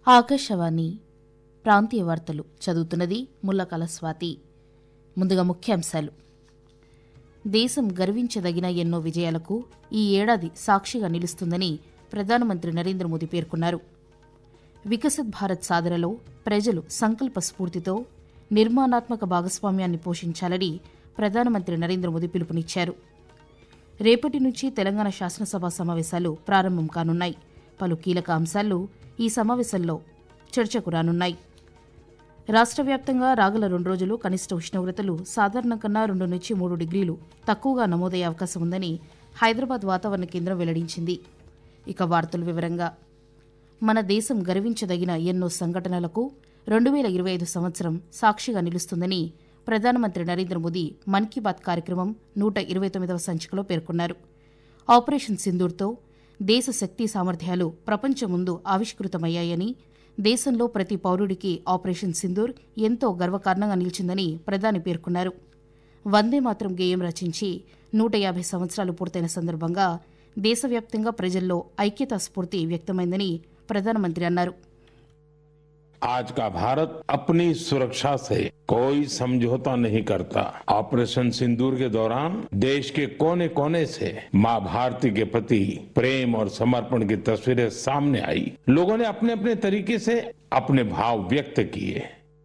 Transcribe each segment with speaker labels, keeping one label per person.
Speaker 1: ఆకాశవాణి ప్రాంతీయ వార్తలు చదువుతున్నది ముల్లకల స్వాతి. ముందుగా ముఖ్యాంశాలు. దేశం గర్వించదగిన ఎన్నో విజయాలకు ఈ ఏడాది సాక్షిగా నిలుస్తుందని ప్రధానమంత్రి నరేంద్ర మోదీ పేర్కొన్నారు. వికసిత్ భారత్ సాధనలో ప్రజలు సంకల్ప స్ఫూర్తితో నిర్మాణాత్మక భాగస్వామ్యాన్ని పోషించాలని ప్రధానమంత్రి నరేంద్ర మోదీ పిలుపునిచ్చారు. రేపటి నుంచి తెలంగాణ శాసనసభ సమావేశాలు ప్రారంభం కానున్నాయి. పలు కీలక అంశాలు ఈ సమావేశంలో చర్చకు రానున్నాయి. రాష్ట్ర వ్యాప్తంగా రాగల 2 రోజులు కనిష్ట ఉష్ణోగ్రతలు సాధారణం కన్నా 2 నుంచి 3 డిగ్రీలు తక్కువగా నమోదయ్యే అవకాశం ఉందని హైదరాబాద్ వాతావరణ కేంద్రం వెల్లడించింది. ఇక వార్తల వివరంగా, మన దేశం గర్వించదగిన ఎన్నో సంఘటనలకు 2025 సంవత్సరం సాక్షిగా నిలుస్తుందని ప్రధానమంత్రి నరేంద్ర మోదీ మన్ కీ బాత్ కార్యక్రమం 129వ సంచికలో పేర్కొన్నారు. ఆపరేషన్ సింధూర్తో దేశ శక్తి సామర్థ్యాలు ప్రపంచం ముందు ఆవిష్కృతమయ్యాయని, దేశంలో ప్రతి పౌరుడికి ఆపరేషన్ సింధూర్ ఎంతో గర్వకారణంగా నిలిచిందని ప్రధాని పేర్కొన్నారు. వందే మాతరం గేయం రచించి 150 సంవత్సరాలు పూర్తయిన సందర్భంగా దేశవ్యాప్తంగా ప్రజల్లో ఐక్యతా స్ఫూర్తి వ్యక్తమైందని ప్రధానమంత్రి అన్నారు.
Speaker 2: आज का भारत अपनी सुरक्षा से कोई समझौता नहीं करता। ऑपरेशन सिंदूर के दौरान देश के कोने कोने से मां भारती के प्रति प्रेम और समर्पण की तस्वीरें सामने आई। लोगों ने अपने अपने तरीके से अपने भाव व्यक्त किए।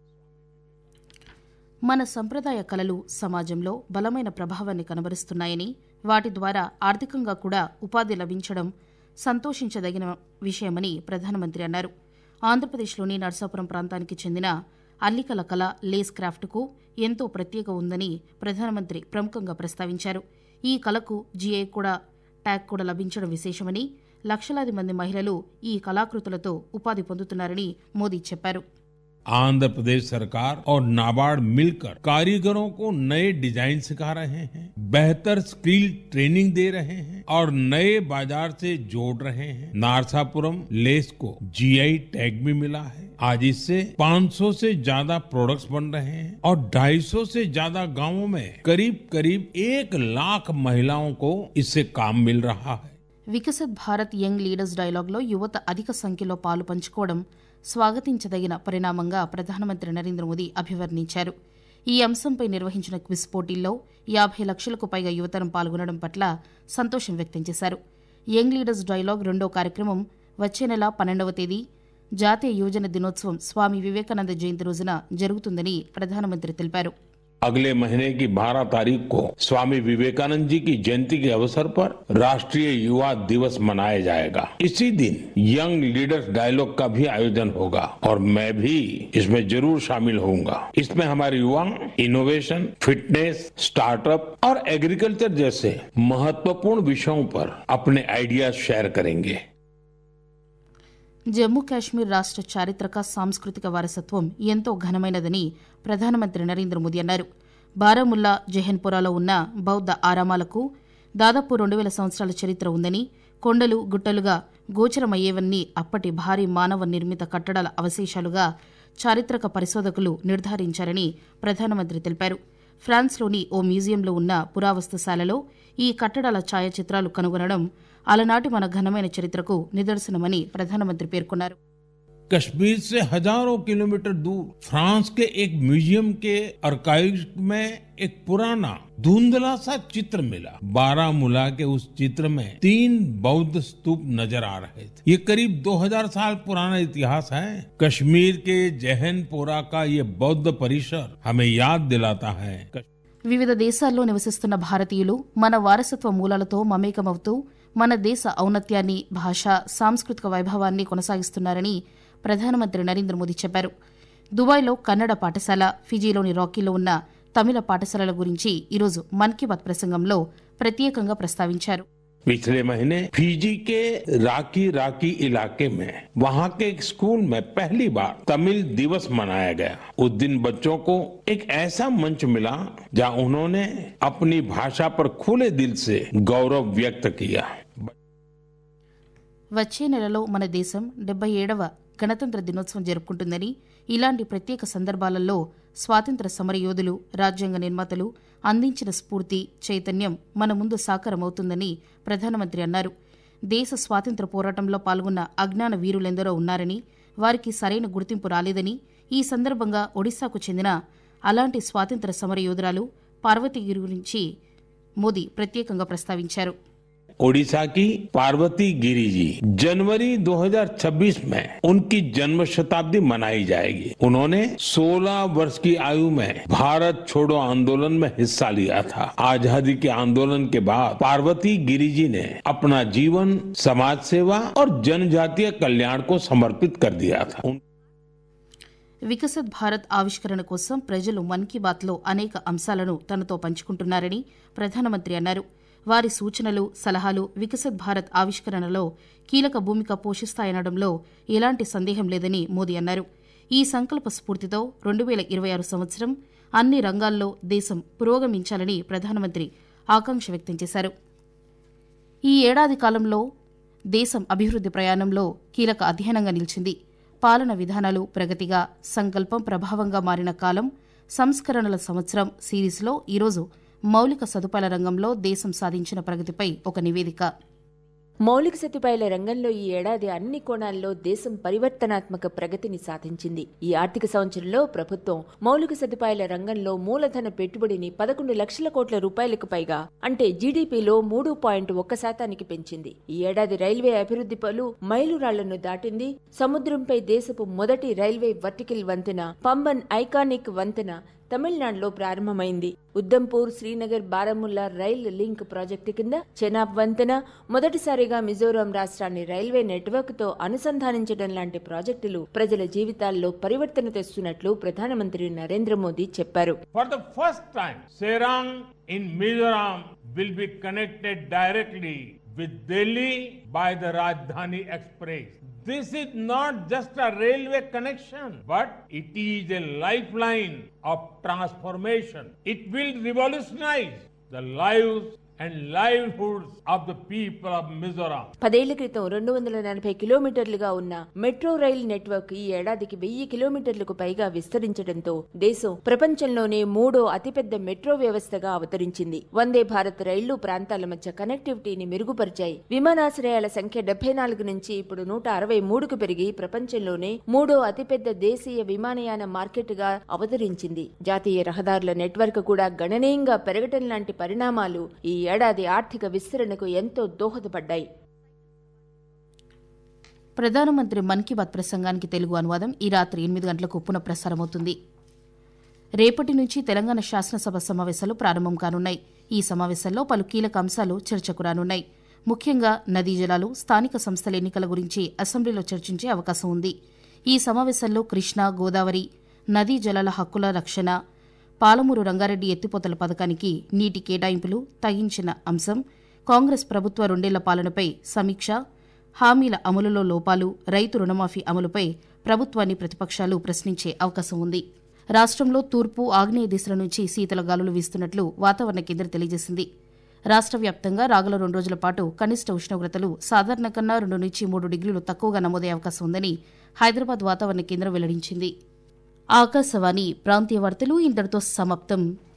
Speaker 1: మన సంప్రదాయ కళలు సమాజంలో బలమైన ప్రభావాన్ని కనబరుస్తున్నాయని, వాటి ద్వారా ఆర్థికంగా కూడా ఉపాధి లభించడం సంతోషించదగిన విషయమని ప్రధానమంత్రి అన్నారు. ఆంధ్రప్రదేశ్లోని నర్సాపురం ప్రాంతానికి చెందిన అల్లికల కళ లేస్ క్రాఫ్ట్కు ఎంతో ప్రత్యేక ఉందని ప్రధానమంత్రి ప్రముఖంగా ప్రస్తావించారు. ఈ కళకు జీఐ ట్యాగ్ కూడా లభించడం విశేషమని, లక్షలాది మంది మహిళలు ఈ కళాకృతులతో ఉపాధి పొందుతున్నారని మోదీ చెప్పారు.
Speaker 2: आंध्र प्रदेश सरकार और नाबार्ड मिलकर कारीगरों को नए डिजाइन सिखा रहे हैं, बेहतर स्किल ट्रेनिंग दे रहे हैं और नए बाजार से जोड़ रहे हैं। नारसापुरम लेस को जीआई टैग भी मिला है। आज इससे 500 से ज्यादा प्रोडक्ट्स बन रहे हैं और 250 से ज्यादा गांवों में करीब करीब 1 लाख महिलाओं को इससे काम मिल रहा है.
Speaker 1: వికసిత్ భారత్ యంగ్ లీడర్స్ డైలాగ్లో యువత అధిక సంఖ్యలో పాలు పంచుకోవడం స్వాగతించదగిన పరిణామంగా ప్రధానమంత్రి నరేంద్ర మోదీ అభివర్ణించారు. ఈ అంశంపై నిర్వహించిన క్విజ్ పోటీల్లో 50 లక్షలకు పైగా యువతరం పాల్గొనడం పట్ల సంతోషం వ్యక్తం చేశారు. యంగ్ లీడర్స్ డైలాగ్ 2వ కార్యక్రమం వచ్చే నెల 12వ తేదీ జాతీయ యువజన దినోత్సవం స్వామి వివేకానంద జయంతి రోజున జరుగుతుందని ప్రధానమంత్రి తెలిపారు.
Speaker 2: अगले महीने की 12 तारीख को स्वामी विवेकानंद जी की जयंती के अवसर पर राष्ट्रीय युवा दिवस मनाया जाएगा। इसी दिन यंग लीडर्स डायलॉग का भी आयोजन होगा और मैं भी इसमें जरूर शामिल होऊंगा। इसमें हमारे युवा इनोवेशन, फिटनेस, स्टार्टअप और एग्रीकल्चर जैसे महत्वपूर्ण विषयों पर अपने आइडियाज शेयर करेंगे.
Speaker 1: జమ్మూ కాశ్మీర్ రాష్ట్ర చారిత్రక సాంస్కృతిక వారసత్వం ఎంతో ఘనమైనదని ప్రధానమంత్రి నరేంద్ర మోదీ అన్నారు. బారాముల్లా, జెహన్పురాలో ఉన్న బౌద్ధ ఆరామాలకు దాదాపు 2000 సంవత్సరాల చరిత్ర ఉందని, కొండలు గుట్టలుగా గోచరమయ్యేవన్నీ అప్పటి భారీ మానవ నిర్మిత కట్టడాల అవశేషాలుగా చారిత్రక పరిశోధకులు నిర్ధారించారని ప్రధానమంత్రి తెలిపారు. ఫ్రాన్స్లోని ఓ మ్యూజియంలో ఉన్న పురావస్తుశాలలో ఈ కట్టడాల ఛాయాచిత్రాలు కనుగొనడం అలనాటి మన ఘనమైన చరిత్రకు నిదర్శనమని ప్రధానమంత్రి పేర్కొన్నారు.
Speaker 2: कश्मीर से हजारों किलोमीटर दूर फ्रांस के एक म्यूजियम के आर्काइव्स में एक पुराना धुंधला सा चित्र मिला। बारामूला के उस चित्र में 3 बौद्ध स्तूप नजर आ रहे थे। ये करीब 2000 साल पुराना इतिहास है। कश्मीर के जहनपोरा का ये बौद्ध परिसर हमें याद दिलाता है
Speaker 1: వివిధ దేశాల్లో నివసిస్తున్న భారతీయులు మన వారసత్వ మూలాలతో మమేకమవుతూ మన దేశ ఔన్నత్యాన్ని, భాష, సాంస్కృతిక వైభవాన్ని కొనసాగిస్తున్నారని ప్రధానమంత్రి నరేంద్ర మోదీ చెప్పారు. దుబాయ్లో కన్నడ పాఠశాల, ఫిజీలోని రాకీలో ఉన్న తమిళ పాఠశాలల గురించి ఈరోజు మన్ కీ బాత్ ప్రసంగంలో ప్రత్యేకంగా ప్రస్తావించారు.
Speaker 2: पिछले महीने फिजी के राकी इलाके में वहाँ के एक स्कूल में पहली बार तमिल दिवस मनाया गया। उस दिन बच्चों को एक ऐसा मंच मिला जहाँ उन्होंने अपनी भाषा पर खुले दिल से गौरव व्यक्त किया.
Speaker 1: వచ్చే నెలలో మన దేశం 77వ గణతంత్ర దినోత్సవం జరుపుకుంటుందని, ఇలాంటి ప్రత్యేక సందర్భాలలో స్వాతంత్ర సమరయోధులు, రాజ్యాంగ నిర్మాతలు అందించిన స్ఫూర్తి, చైతన్యం మన ముందు సాకారమవుతుందని ప్రధానమంత్రి అన్నారు. దేశ స్వాతంత్ర పోరాటంలో పాల్గొన్న అజ్ఞాన వీరులెందరో ఉన్నారని, వారికి సరైన గుర్తింపు రాలేదని, ఈ సందర్భంగా ఒడిశాకు చెందిన అలాంటి స్వాతంత్ర సమర యోధురాలు పార్వతీగిరి గురించి మోదీ ప్రత్యేకంగా ప్రస్తావించారు.
Speaker 2: ओडिशा की पार्वती गिरी जी जनवरी 2026 में उनकी जन्म शताब्दी मनाई जाएगी. उन्होंने 16 वर्ष की आयु में भारत छोड़ो आंदोलन में हिस्सा लिया था. आजादी के आंदोलन के बाद पार्वती गिरी जी ने अपना जीवन समाज सेवा और जनजातीय कल्याण को समर्पित कर दिया था.
Speaker 1: వికసిత్ భారత్ ఆవిష్కరణ కోసం ప్రజలు మన్ కీ బాత్లో అనేక అంశాలను తనతో పంచుకుంటున్నారని ప్రధానమంత్రి అన్నారు. వారి సూచనలు, సలహాలు వికసిత్ భారత్ ఆవిష్కరణలో కీలక భూమిక పోషిస్తాయనడంలో ఎలాంటి సందేహం లేదని మోదీ అన్నారు. ఈ సంకల్ప స్ఫూర్తితో 2026 సంవత్సరం అన్ని రంగాల్లో దేశం పురోగమించాలని ప్రధానమంత్రి ఆకాంక్ష వ్యక్తం చేశారు. ఈ ఏడాది కాలంలో దేశం అభివృద్ది ప్రయాణంలో కీలక అధ్యయనంగా నిలిచింది. పాలన విధానాలు ప్రగతిగా, సంకల్పం ప్రభావంగా మారిన కాలం, సంస్కరణల సంవత్సరం సిరీస్లో ఈరోజు మౌలిక సదుపాయాల రంగంలో దేశం సాధించిన ప్రగతిపై ఒక నివేదిక.
Speaker 3: మౌలిక సదుపాయాల రంగంలో ఈ ఏడాది అన్ని కోణాల్లో దేశం పరివర్తనాత్మక ప్రగతిని సాధించింది. ఈ ఆర్థిక సంవత్సరంలో ప్రభుత్వం మౌలిక సదుపాయాల రంగంలో మూలధన పెట్టుబడిని 11 లక్షల కోట్ల రూపాయలకు పైగా, అంటే జీడీపీలో 3.1% పెంచింది. ఈ ఏడాది రైల్వే అభివృద్ధి పలు మైలురాళ్లను దాటింది. సముద్రంపై దేశపు మొదటి రైల్వే వర్టికల్ వంతెన పంబన్ ఐకానిక్ వంతెన తమిళనాడులో ప్రారంభమైంది. Udhampur, Srinagar, Baramulla rail link project కింద చెనాబ్ వంతెన మొదటిసారిగా మిజోరాం రాష్ట్రాన్ని రైల్వే నెట్వర్క్ తో అనుసంధానించడం లాంటి ప్రాజెక్టులు ప్రజల జీవితాల్లో పరివర్తన తెస్తున్నట్లు ప్రధానమంత్రి నరేంద్ర మోదీ చెప్పారు.
Speaker 2: For the first time, Serang in Mizoram will be connected directly with Delhi by the Rajdhani Express. This is not just a railway connection, but it is a lifeline of transformation. It will revolutionize the lives and livelihoods of the people of Mizoram.
Speaker 3: 10 ఏళ్ల క్రితం 240 కిలోమీటర్లుగా ఉన్న metro rail network ఈ ఏడాదికి 1000 కిలోమీటర్లకు పైగా విస్తరించడంతో దేశం ప్రపంచంలోనే 3వ అతిపెద్ద మెట్రో వ్యవస్థగా అవతరించింది. వందే భారత్ రైళ్లు ప్రాంతాల మధ్య కనెక్టివిటీని మెరుగుపరిచాయి. విమానాశ్రయాల సంఖ్య 74 నుంచి ఇప్పుడు 163కు పెరిగి ప్రపంచంలోనే 3వ అతిపెద్ద దేశీయ విమానయాన మార్కెట్ గా అవతరించింది. జాతీయ రహదారుల నెట్వర్క్ కూడా గణనీయంగా పెరగటం లాంటి పరిణామాలు ఈ ఏడాది ఆర్థిక విస్తరణకు ఎంతో దోహదపడ్డాయి.
Speaker 1: ప్రధానమంత్రి మన్ కీ బాత్ ప్రసంగానికి తెలుగు అనువాదం ఈ రాత్రి 8 గంటలకు పునఃప్రసారమవుతుంది. రేపటి నుంచి తెలంగాణ శాసనసభ సమావేశాలు ప్రారంభం కానున్నాయి. ఈ సమావేశాల్లో పలు కీలక అంశాలు చర్చకు రానున్నాయి. ముఖ్యంగా నదీ జలాలు, స్థానిక సంస్థల ఎన్నికల గురించి అసెంబ్లీలో చర్చించే అవకాశం ఉంది. ఈ సమావేశాల్లో కృష్ణా, గోదావరి నదీ జలాల హక్కుల రక్షణ, పాలమూరు రంగారెడ్డి ఎత్తిపోతల పథకానికి నీటి కేటాయింపులు, తగ్గించిన అంశం, కాంగ్రెస్ ప్రభుత్వ 2 ఏళ్ల పాలనపై సమీక్ష, హామీల అమలులో లోపాలు, రైతు రుణమాఫీ అమలుపై ప్రభుత్వాన్ని ప్రతిపక్షాలు ప్రశ్నించే అవకాశం ఉంది. రాష్ట్రంలో తూర్పు, ఆగ్నేయ దిశల నుంచి శీతల గాలులు వీస్తున్నట్లు వాతావరణ కేంద్రం తెలియజేసింది. రాష్ట్ర వ్యాప్తంగా రాగల 2 రోజుల పాటు కనిష్ట ఉష్ణోగ్రతలు సాధారణ కన్నా 2 నుంచి 3 డిగ్రీలు తక్కువగా నమోదయ్యే అవకాశం ఉందని హైదరాబాద్ వాతావరణ కేంద్రం వెల్లడించింది. ఆకాశవాణి ప్రాంతీయ వార్తలు ఇంతటితో సమాప్తం.